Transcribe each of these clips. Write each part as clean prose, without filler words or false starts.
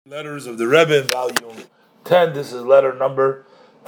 Letters of the Rebbe, volume 10. This is letter number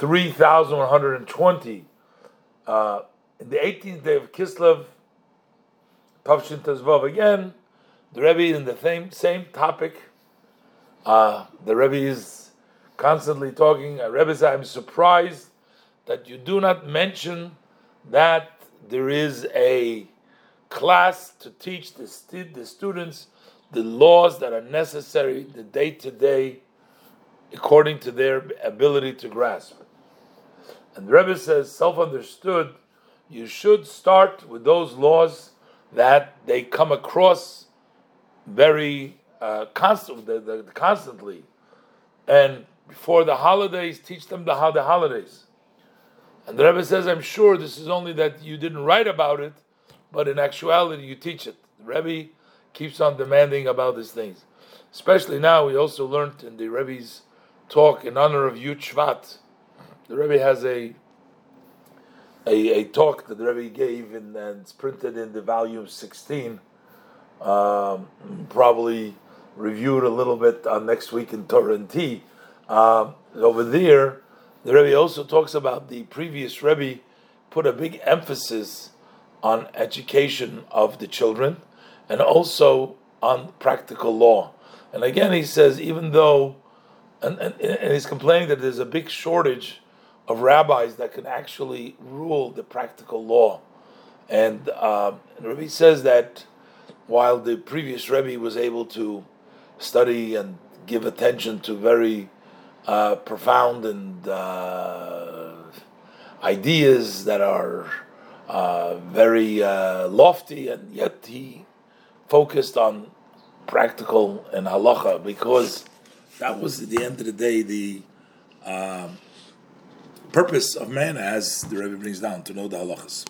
3120. In the 18th day of Kislev, Tavshin Tezvav, again, the Rebbe in the same topic. The Rebbe is constantly talking. Rebbe says, I'm surprised that you do not mention that there is a class to teach the students the laws that are necessary, the day-to-day, according to their ability to grasp. And the Rebbe says, self-understood, you should start with those laws that they come across very constantly. And before the holidays, teach them the holidays. And the Rebbe says, I'm sure this is only that you didn't write about it, but in actuality you teach it. The Rebbe keeps on demanding about these things. Especially now, we also learned in the Rebbe's talk in honor of Yud Shvat. The Rebbe has a talk that the Rebbe gave, and it's printed in the volume 16. Probably reviewed a little bit on next week in Torah and Tea. Over there, the Rebbe also talks about the previous Rebbe put a big emphasis on education of the children, and also on practical law. And again, he says, even though, and he's complaining that there's a big shortage of rabbis that can actually rule the practical law. And Rebbe says that while the previous Rebbe was able to study and give attention to very profound and ideas that are very lofty, and yet he focused on practical and halacha, because that was at the end of the day the purpose of man, as the Rebbe brings down, to know the halachas.